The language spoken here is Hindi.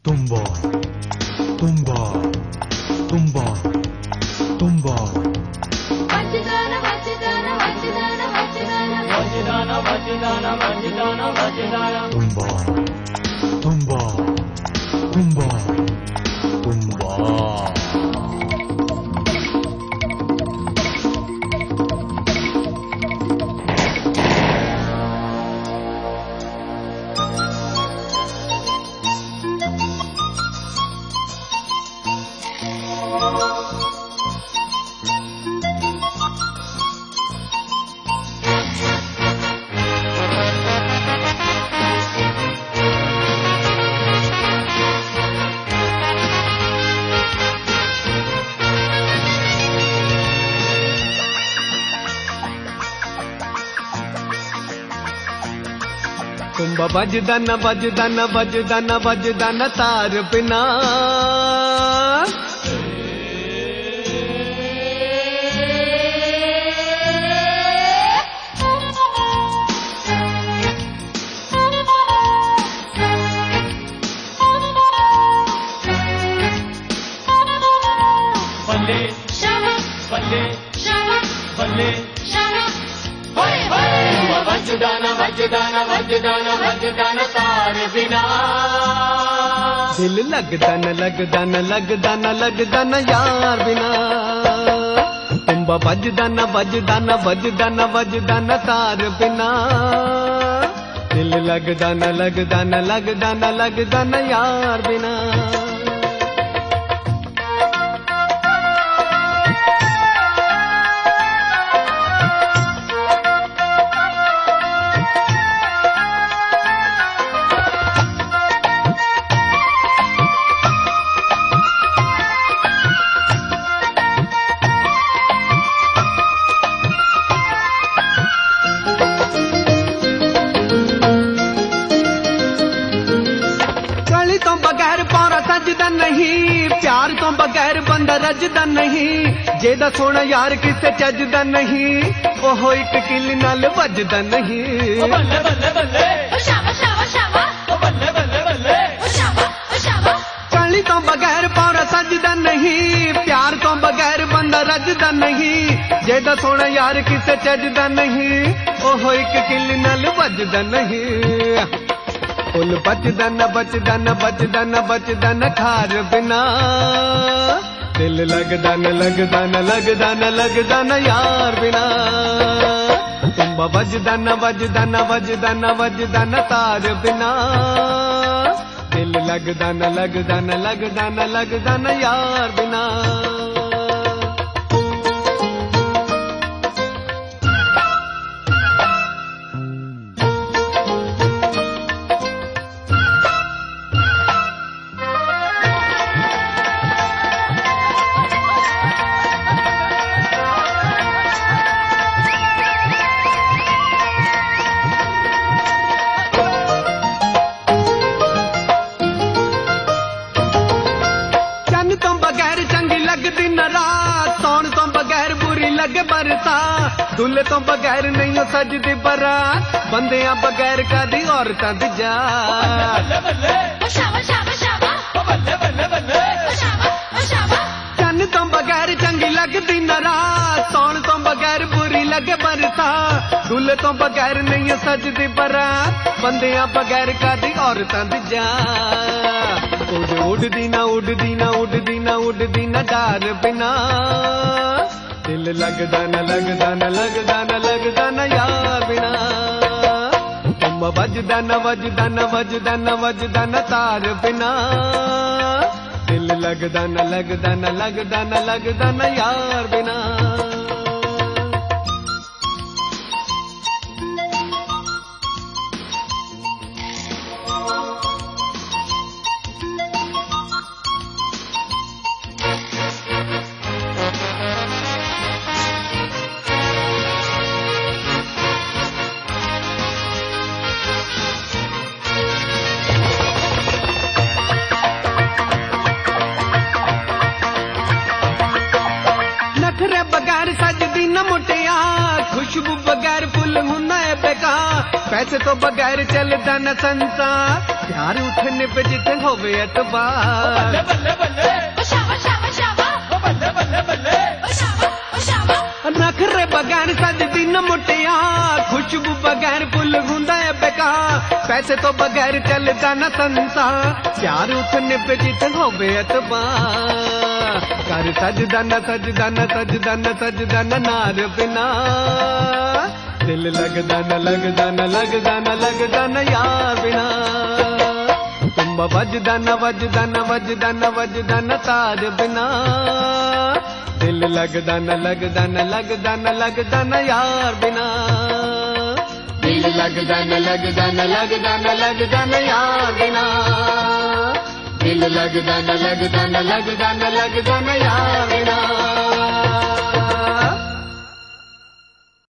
Tumba, tumba, tumba, tumba. Vajidana, vajidana, vajidana, vajidana, vajidana, vajidana, vajidana, vajidana. Tumba, tumba, tumba, tumba. तुम्बा बजदाना बजदाना बजदाना बजदाना तार बिना Bale, shama, bale, shama, bale, shama. Hoy, hoy. Vajidana, vajidana, vajidana, vajidana, तार बिना. दिल लगदा न लगदा न लगदा न लगदा न यार बिना तुम्बा बजदाना बजदाना बजदाना बजदाना तार बिना दिल लगदा न लगदा न लगदा न लगदा न यार बिना तो बगैर पौरा सजदा नहीं प्यार तो बगैर बंदा रजदा नहीं जेदा सोना यार किसे चजदा नहीं ओहो एक किल नाल बजदा नहीं बल्ले बल्ले बल्ले. Shama, shama, shama. बल्ले बल्ले बल्ले. Shama, shama. कली तो बगैर पौरा सजदा नहीं प्यार तो बगैर बंदा रजदा नहीं जेदा सोना यार किसे चजदा नहीं ओहो एक किल नाल बजदा नहीं फुल बचदा न बचदा न बचदा न बचदा न खार बिना दिल लगदा न लगदा न लगदा न लगदा न यार बिना तुम्बा बजदा न बजदा न बजदा न बजदा न तार बिना दिल लगदा न लगदा न लगदा न लगदा न यार बिना तो बगैर चंगी लगदी न रात सौन तो बगैर बुरी लगे बरसा दूल्हे तो बगैर नहीं हो सजदी बरात बंदियां बगैर कदी औरतां दी जात बल्ले बल्ले. Shama, shama, shama. बल्ले बल्ले बल्ले. Shama, shama. चन्न तो बगैर चंगी लगदी न रात सौन तो बगैर बुरी लगे बरसा दूल्हे तो बगैर नहीं हो सजदी बरात बंदियां बगैर कदी औरतां दी जात उड़दी ना उड़दी ना उड़दी ना उड़दी ना डार बिना दिल लगदा न लगदा न लगदा न लगदा न यार बिना तुम बजदा न वजदा न वजदा न वजदा न तार बिना दिल लगदा न लगदा न लगदा न लगदा न यार बिना नखरे बगैर सजदी न मुटिया खुशबू बगैर फुल हुना है बेकार पैसे तो बगैर चलदा न संसार प्यार उठने पे जिथे होवे एतबार बल्ले बल्ले बल्ले ओ शाबा शाबा शाबा ओ बल्ले बल्ले बल्ले ओ शाबा नखरे बगैर सजदी न मुटिया खुशबू बगैर फुल हुंदा है बेकार पैसे तो बगैर चलदा न संसार प्यार उठने पे जिथे होवे एतबार कर सजदा न सजदा न सजदा न सजदा न नार बिना दिल लगदा न लगदा न लगदा न लगदा न यार बिना तुम्बा वजदा न वजदा न वजदा न वजदा न तार बिना दिल लगदा न लगदा न लगदा न लगदा न यार बिना दिल लगदा न लगदा न लगदा न लगदा न यार बिना दिल लगदा न लगदा न लगदा न लगदा न यार बिना